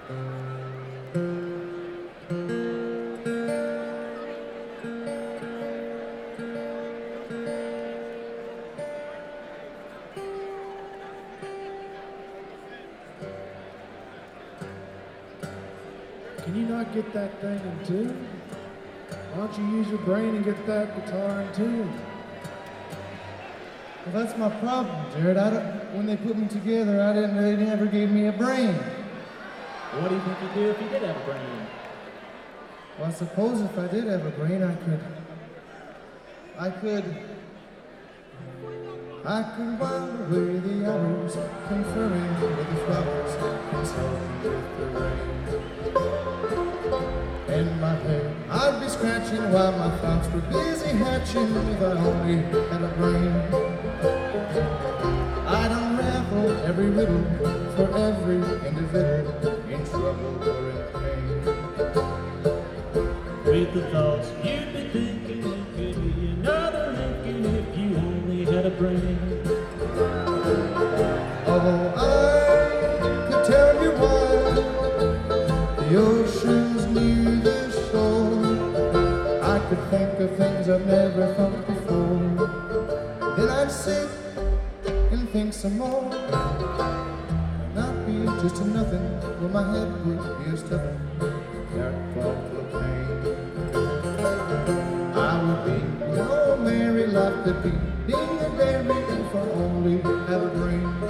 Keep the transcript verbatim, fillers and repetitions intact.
Can you not get that thing in tune? Why don't you use your brain and get that guitar in tune? Well, that's my problem, Jared. I don't, when they put me together, I didn't. They never gave me a brain. What do you think you'd do if you did have a brain? Well, I suppose if I did have a brain, I could. I could. I could while away the hours, conferring with the flowers, consulting with the rain. In my head, I'd be scratching while my thoughts were busy hatching. If I only had a brain, I'd unravel every riddle for every individual in trouble or in pain. With the thoughts you'd be thinking, it could be another Lincoln if you only had a brain. Oh, I could tell you why the ocean's near the shore. I could think of things I've never thought before. Then I'd sit and think some more. Not be just a nothing, where my head would be a stuffing, dark full of pain. I would be, oh, merry life could be, being a dairy if I only had a brain.